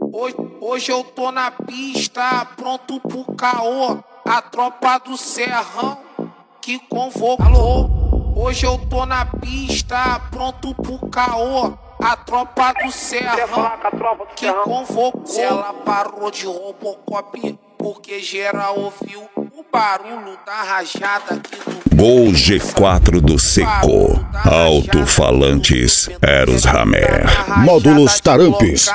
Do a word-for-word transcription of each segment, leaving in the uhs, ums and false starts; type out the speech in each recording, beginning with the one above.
Hoje, hoje eu tô na pista, pronto pro caô. A tropa do Serrão que convocou. Hoje eu tô na pista, pronto pro caô. A tropa do Serrão que convocou. Se ela parou de Robocop, porque geral ouviu o barulho da rajada aqui do Gol G quatro do Seco. Alto-falantes Eros Hammer. Módulos Tarampes.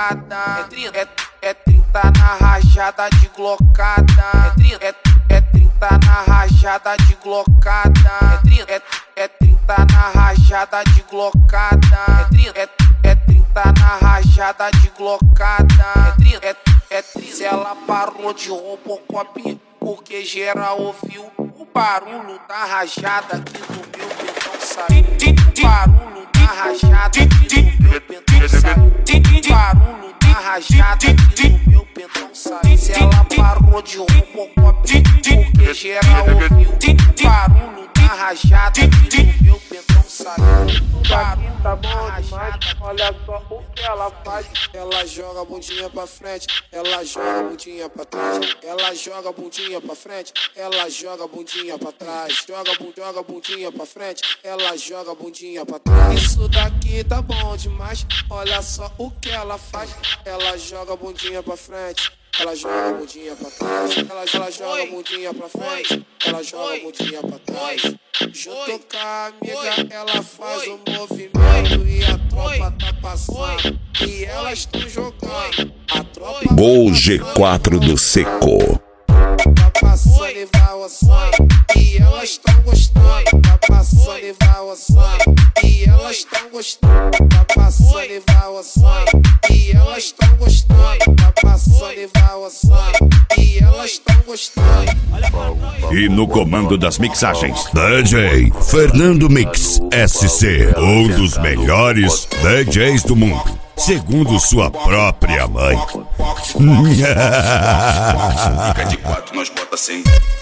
É, é, é trinta na rajada de glocada. É, é, é trinta na rajada de glocada. É, é trinta na rajada de glocada. É, é trinta na rajada de glocada. É, é, se ela parou de Robocop, porque geral ouviu o barulho da rajada aqui do meu pentão saiu. O barulho da rajada aqui do meu pentão saiu. O barulho da rajada aqui do meu pentão saiu. Se ela parou de Robocop, porque geral ouviu o barulho da rajada aqui do meu pentão saiu. O barulho tá bom demais, olha só o que ela faz. Ela joga a bundinha pra frente, ela joga a bundinha pra trás. Ela joga a bundinha pra frente, ela joga a bundinha pra trás. Joga, joga a bundinha pra frente, ela joga a bundinha pra trás. Isso daqui tá bom demais, olha só o que ela faz. Ela joga a bundinha pra frente, ela joga a bundinha pra trás. Ela, ela joga a bundinha pra frente, ela joga a bundinha pra trás. Junto com a amiga, ela faz o movimento e a tropa tá passando. E elas estão jogando. A tropa Gol G quatro do Seco. tá passando e vai ossando. E elas estão gostando. Tá passando e vai ossando. E elas estão gostando. Tá passando e vai ossando. E elas estão gostando. Tá passando e vai ossando. E elas estão gostando. E no comando das mixagens, D J Fernando Mix S C, um dos melhores D Js do mundo, segundo sua própria mãe. Fica de quatro, nós bota sem.